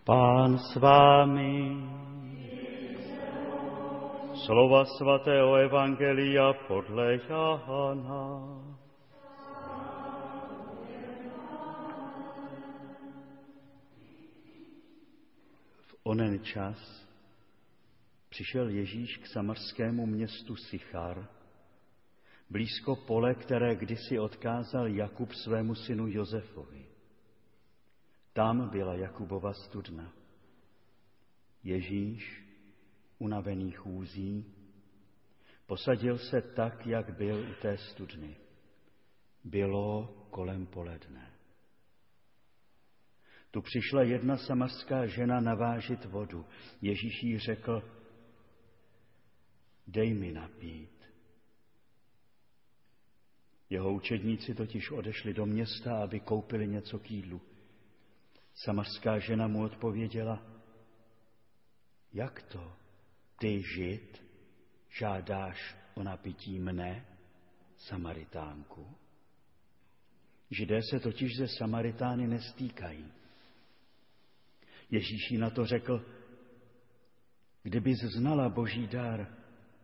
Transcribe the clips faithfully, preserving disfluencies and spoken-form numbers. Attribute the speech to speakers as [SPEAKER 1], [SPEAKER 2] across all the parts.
[SPEAKER 1] Pán s vámi. Slova svatého evangelia podle Jana. V onen čas přišel Ježíš k samarskému městu Sychar, blízko pole, které kdysi odkázal Jakub svému synu Josefovi. Tam byla Jakubova studna. Ježíš, unavený chůzí, posadil se tak, jak byl u té studny. Bylo kolem poledne. Tu přišla jedna samarská žena navážit vodu. Ježíš jí řekl: dej mi napít. Jeho učedníci totiž odešli do města, aby koupili něco k jídlu. Samarská žena mu odpověděla: jak to, ty Žid, žádáš o napití mne, Samaritánku? Židé se totiž ze Samaritány nestýkají. Ježíš jí na to řekl: kdybys znala Boží dar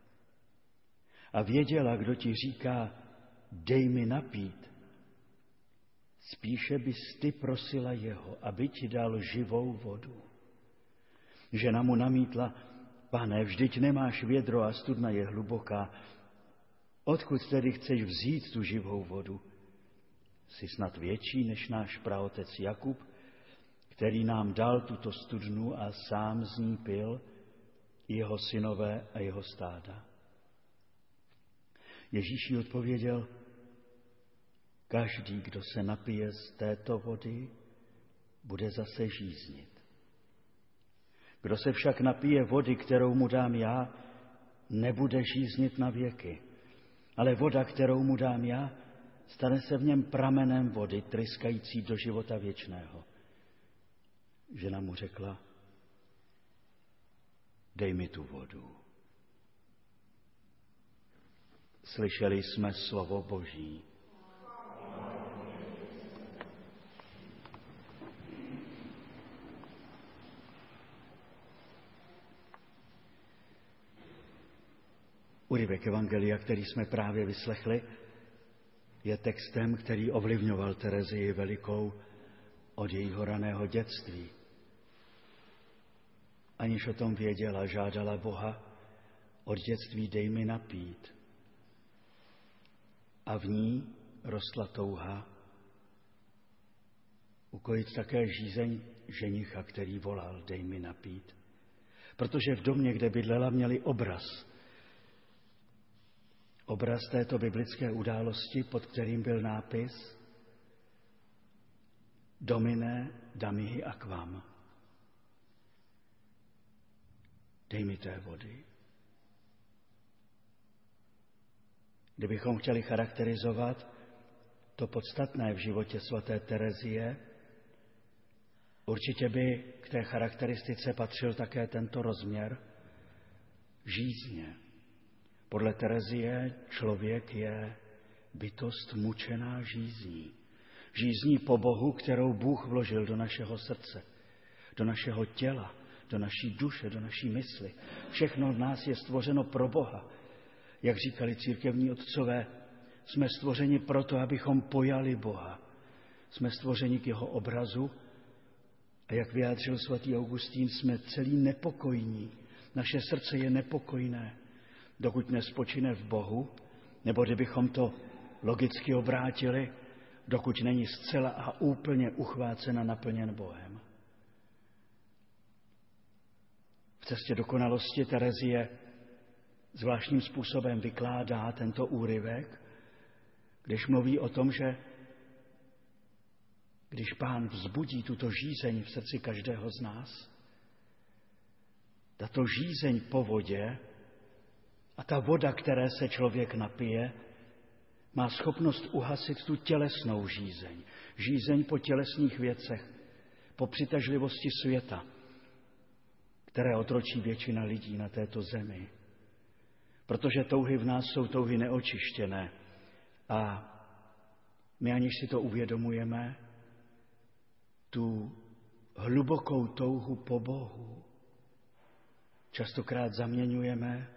[SPEAKER 1] a věděla, kdo ti říká, dej mi napít, spíše bys ty prosila jeho, aby ti dal živou vodu. Žena mu namítla: Pane, vždyť nemáš vědro a studna je hluboká. Odkud tedy chceš vzít tu živou vodu? Jsi snad větší než náš praotec Jakub, který nám dal tuto studnu a sám z ní pil, jeho synové a jeho stáda. Ježíš jí odpověděl: každý, kdo se napije z této vody, bude zase žíznit. Kdo se však napije vody, kterou mu dám já, nebude žíznit na věky. Ale voda, kterou mu dám já, stane se v něm pramenem vody, tryskající do života věčného. Žena mu řekla: dej mi tu vodu. Slyšeli jsme slovo Boží. Úryvek evangelia, který jsme právě vyslechli, je textem, který ovlivňoval Terezii Velikou od jejího raného dětství. Aniž o tom věděla, žádala Boha: od dětství dej mi napít. A v ní rostla touha ukojit také žízeň ženicha, který volal: dej mi napít. Protože v domě, kde bydlela, měli obraz. Obraz této biblické události, pod kterým byl nápis Domine damihi aquam. Dej mi té vody. Kdybychom chtěli charakterizovat to podstatné v životě svaté Terezie, určitě by k té charakteristice patřil také tento rozměr žízně. Podle Terezie člověk je bytost mučená žízní. Žízní po Bohu, kterou Bůh vložil do našeho srdce, do našeho těla, do naší duše, do naší mysli. Všechno v nás je stvořeno pro Boha. Jak říkali církevní otcové, jsme stvořeni proto, abychom pojali Boha. Jsme stvořeni k jeho obrazu a jak vyjádřil svatý Augustín, jsme celý nepokojní. Naše srdce je nepokojné, dokud nespočine v Bohu, nebo kdybychom to logicky obrátili, dokud není zcela a úplně uchvácen a naplněn Bohem. V cestě dokonalosti Terezie zvláštním způsobem vykládá tento úryvek, když mluví o tom, že když Pán vzbudí tuto žízeň v srdci každého z nás, tato žízeň po vodě a ta voda, které se člověk napije, má schopnost uhasit tu tělesnou žízeň. Žízeň po tělesných věcech, po přitažlivosti světa, které otročí většina lidí na této zemi. Protože touhy v nás jsou touhy neočištěné a my, aniž si to uvědomujeme, tu hlubokou touhu po Bohu častokrát zaměňujeme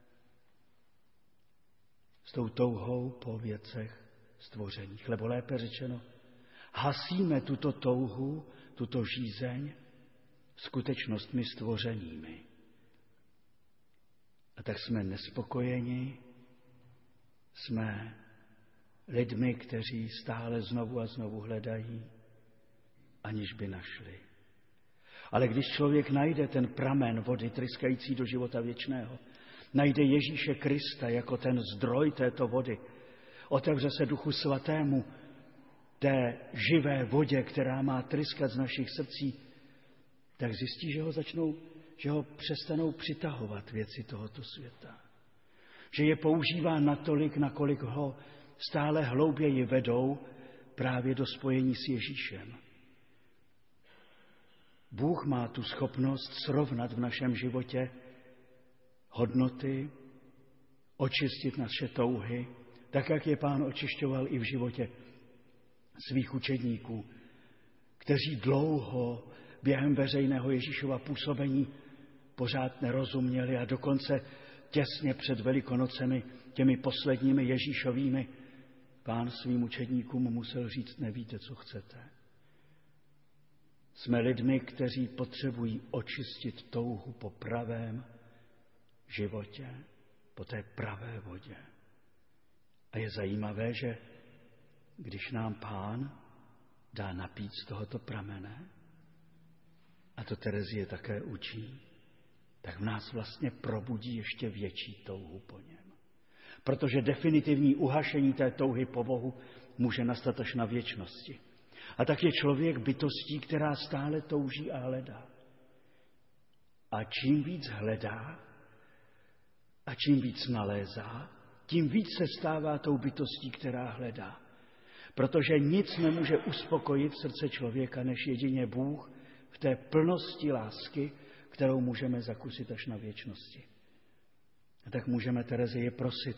[SPEAKER 1] s tou touhou po věcech stvořených. Lebo lépe řečeno, hasíme tuto touhu, tuto žízeň skutečnostmi stvořenými. A tak jsme nespokojeni, jsme lidmi, kteří stále znovu a znovu hledají, aniž by našli. Ale když člověk najde ten pramen vody tryskající do života věčného, najde Ježíše Krista jako ten zdroj této vody, otevře se Duchu Svatému, té živé vodě, která má tryskat z našich srdcí, tak zjistí, že ho začnou, že ho přestanou přitahovat věci tohoto světa. Že je používá natolik, nakolik ho stále hlouběji vedou právě do spojení s Ježíšem. Bůh má tu schopnost srovnat v našem životě hodnoty, očistit naše touhy, tak, jak je Pán očišťoval i v životě svých učedníků, kteří dlouho během veřejného Ježíšova působení pořád nerozuměli a dokonce těsně před Velikonocemi, těmi posledními Ježíšovými, Pán svým učedníkům musel říct, nevíte, co chcete. Jsme lidmi, kteří potřebují očistit touhu po pravém životě, po té pravé vodě. A je zajímavé, že když nám Pán dá napít z tohoto pramene, a to Terezie také učí, tak v nás vlastně probudí ještě větší touhu po něm. Protože definitivní uhašení té touhy po Bohu může nastat až na věčnosti. A tak je člověk bytostí, která stále touží a hledá. A čím víc hledá a čím víc nalézá, tím víc se stává tou bytostí, která hledá. Protože nic nemůže uspokojit srdce člověka, než jedině Bůh v té plnosti lásky, kterou můžeme zakusit až na věčnosti. A tak můžeme Terezie prosit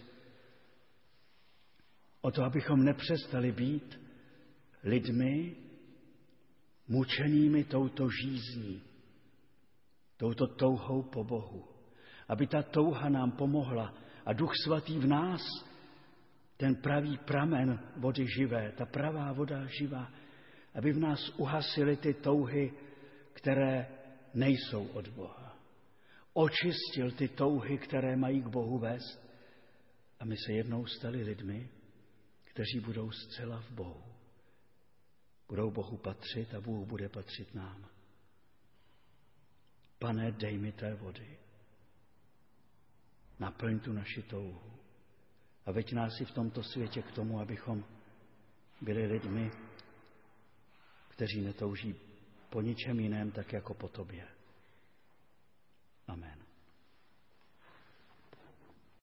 [SPEAKER 1] o to, abychom nepřestali být lidmi mučenými touto žízní, touto touhou po Bohu. Aby ta touha nám pomohla a Duch Svatý v nás, ten pravý pramen vody živé, ta pravá voda živá, aby v nás uhasily ty touhy, které nejsou od Boha. Očistil ty touhy, které mají k Bohu vést, a my se jednou stali lidmi, kteří budou zcela v Bohu. Budou Bohu patřit a Bůh bude patřit nám. Pane, dej mi té vody. Naplň tu naši touhu. A veď nás i v tomto světě k tomu, abychom byli lidmi, kteří netouží po ničem jiném, tak jako po tobě. Amen.